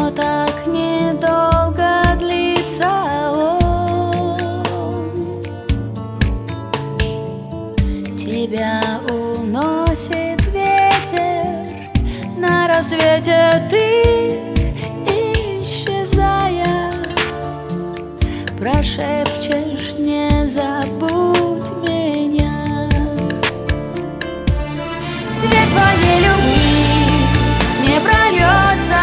но так недолго длится он. Тебя уносит ветер, на рассвете ты, исчезая, прошепчешь: не забудь меня. Свет твоей любви не прольется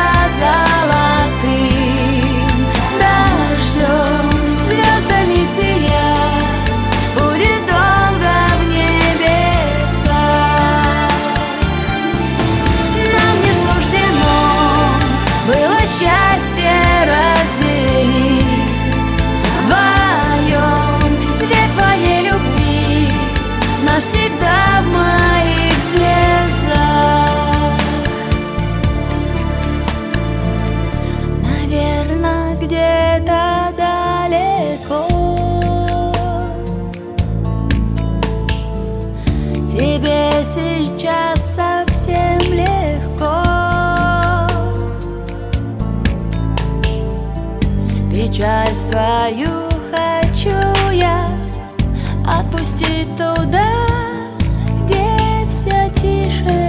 золотым дождем, звездами сиять будет долго в небесах. Нам не суждено было счастье разделить вдвоем. Свет твоей любви навсегда в моих слезах. Наверно, где-то далеко тебе сейчас совсем легко. Печаль свою хочу я отпустить туда, где все тише.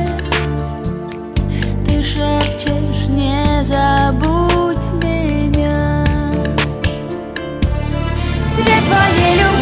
Ты шепчешь: не забудь меня. Свет твоей любви